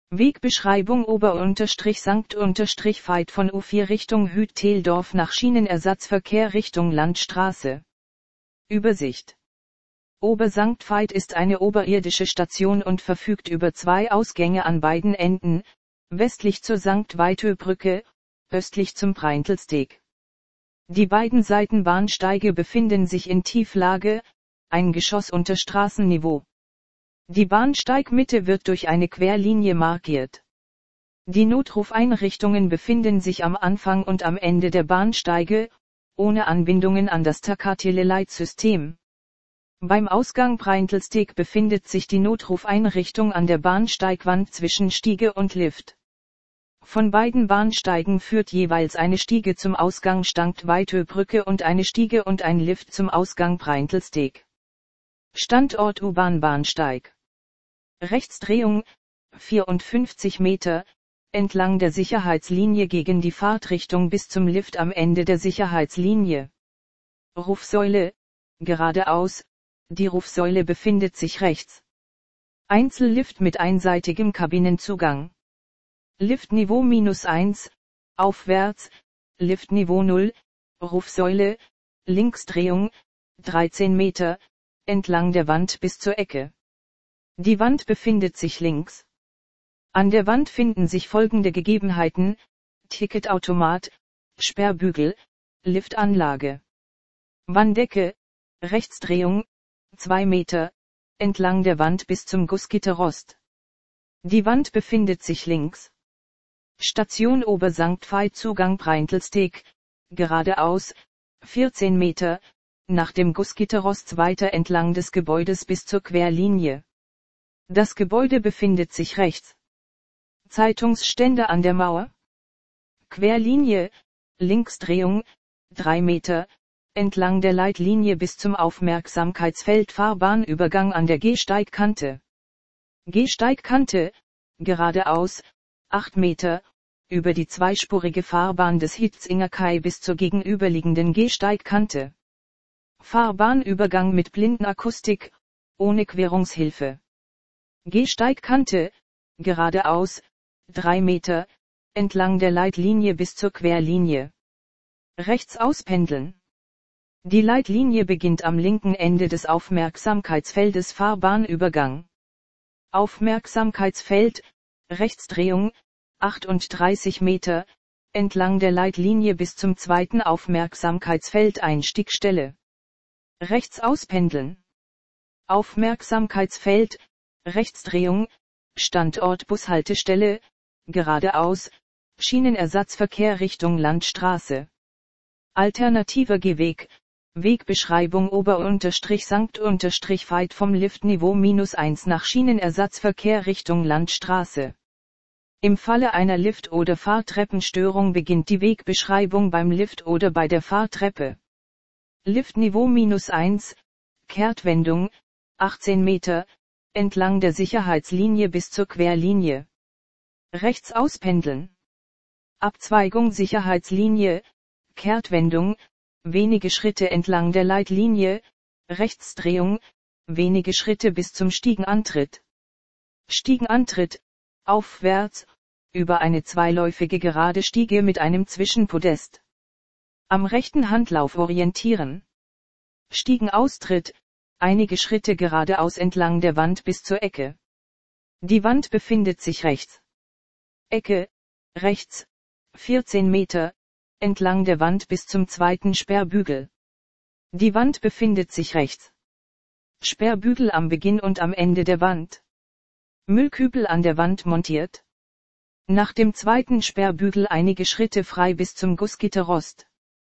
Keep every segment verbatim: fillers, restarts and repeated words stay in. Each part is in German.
Wegbeschreibung Ober-Sankt-Veit von U vier Richtung Hüt-Teldorf nach Schienenersatzverkehr Richtung Landstraße. Übersicht. Ober-Sankt Veit ist eine oberirdische Station und verfügt über zwei Ausgänge an beiden Enden, westlich zur Sankt Veitö-Brücke, östlich zum Preintelsteg. Die beiden Seitenbahnsteige befinden sich in Tieflage, ein Geschoss unter Straßenniveau. Die Bahnsteigmitte wird durch eine Querlinie markiert. Die Notrufeinrichtungen befinden sich am Anfang und am Ende der Bahnsteige, ohne Anbindungen an das Takateleleitsystem. Beim Ausgang Preintelsteg befindet sich die Notrufeinrichtung an der Bahnsteigwand zwischen Stiege und Lift. Von beiden Bahnsteigen führt jeweils eine Stiege zum Ausgang Sankt Veitö-Brücke und eine Stiege und ein Lift zum Ausgang Preintelsteg. Standort U-Bahn-Bahnsteig. Rechtsdrehung, vierundfünfzig Meter, entlang der Sicherheitslinie gegen die Fahrtrichtung bis zum Lift am Ende der Sicherheitslinie. Rufsäule, geradeaus, die Rufsäule befindet sich rechts. Einzellift mit einseitigem Kabinenzugang. Liftniveau minus eins, aufwärts, Liftniveau null, Rufsäule, Linksdrehung, dreizehn Meter, entlang der Wand bis zur Ecke. Die Wand befindet sich links. An der Wand finden sich folgende Gegebenheiten: Ticketautomat, Sperrbügel, Liftanlage. Wanddecke, Rechtsdrehung, zwei Meter, entlang der Wand bis zum Gussgitterrost. Die Wand befindet sich links. Station Ober-Sankt Veit Zugang Preintelsteg, geradeaus, vierzehn Meter, nach dem Gussgitterrost weiter entlang des Gebäudes bis zur Querlinie. Das Gebäude befindet sich rechts. Zeitungsstände an der Mauer. Querlinie, Linksdrehung, drei Meter, entlang der Leitlinie bis zum Aufmerksamkeitsfeld Fahrbahnübergang an der Gehsteigkante. Gehsteigkante, geradeaus, acht Meter, über die zweispurige Fahrbahn des Hitzinger Kai bis zur gegenüberliegenden Gehsteigkante. Fahrbahnübergang mit Blindenakustik, ohne Querungshilfe. Gehsteigkante, geradeaus, drei Meter, entlang der Leitlinie bis zur Querlinie. Rechts auspendeln. Die Leitlinie beginnt am linken Ende des Aufmerksamkeitsfeldes Fahrbahnübergang. Aufmerksamkeitsfeld, Rechtsdrehung, achtunddreißig Meter, entlang der Leitlinie bis zum zweiten Aufmerksamkeitsfeld Einstiegstelle. Rechts auspendeln. Aufmerksamkeitsfeld, Rechtsdrehung, Standort Bushaltestelle, geradeaus, Schienenersatzverkehr Richtung Landstraße. Alternativer Gehweg, Wegbeschreibung Ober-Sankt Veit vom Liftniveau minus eins nach Schienenersatzverkehr Richtung Landstraße. Im Falle einer Lift- oder Fahrtreppenstörung beginnt die Wegbeschreibung beim Lift oder bei der Fahrtreppe. Liftniveau minus eins, Kehrtwendung, achtzehn Meter, entlang der Sicherheitslinie bis zur Querlinie. Rechts auspendeln. Abzweigung Sicherheitslinie, Kehrtwendung, wenige Schritte entlang der Leitlinie, Rechtsdrehung, wenige Schritte bis zum Stiegenantritt. Stiegenantritt, aufwärts, über eine zweiläufige gerade Stiege mit einem Zwischenpodest. Am rechten Handlauf orientieren. Stiegenaustritt, einige Schritte geradeaus entlang der Wand bis zur Ecke. Die Wand befindet sich rechts. Ecke, rechts, vierzehn Meter, entlang der Wand bis zum zweiten Sperrbügel. Die Wand befindet sich rechts. Sperrbügel am Beginn und am Ende der Wand. Müllkübel an der Wand montiert. Nach dem zweiten Sperrbügel einige Schritte frei bis zum Gussgitterrost.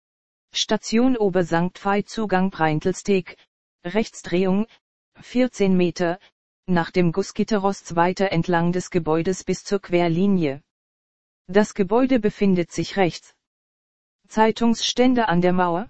Station Ober-Sankt Veit Zugang Preintelsteg, Rechtsdrehung, vierzehn Meter, nach dem Gussgitterrost weiter entlang des Gebäudes bis zur Querlinie. Das Gebäude befindet sich rechts. Zeitungsstände an der Mauer.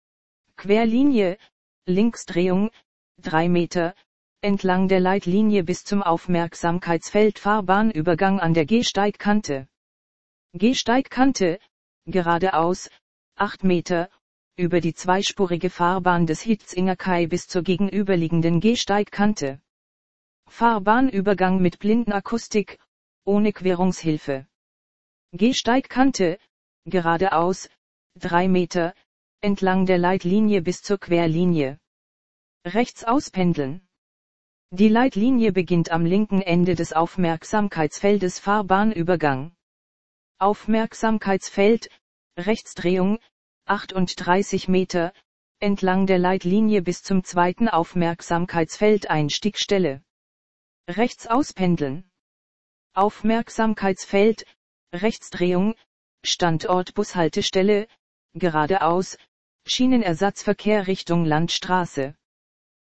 Querlinie, Linksdrehung, drei Meter, entlang der Leitlinie bis zum Aufmerksamkeitsfeld Fahrbahnübergang an der Gehsteigkante. Gehsteigkante, geradeaus, acht Meter, über die zweispurige Fahrbahn des Hitzinger Kai bis zur gegenüberliegenden Gehsteigkante. Fahrbahnübergang mit Blindenakustik, ohne Querungshilfe. Gehsteigkante, geradeaus, drei Meter, entlang der Leitlinie bis zur Querlinie. Rechts auspendeln. Die Leitlinie beginnt am linken Ende des Aufmerksamkeitsfeldes Fahrbahnübergang. Aufmerksamkeitsfeld, Rechtsdrehung, achtunddreißig Meter, entlang der Leitlinie bis zum zweiten Aufmerksamkeitsfeld Einstiegstelle. Rechts auspendeln. Aufmerksamkeitsfeld, Rechtsdrehung, Standort Bushaltestelle, geradeaus, Schienenersatzverkehr Richtung Landstraße.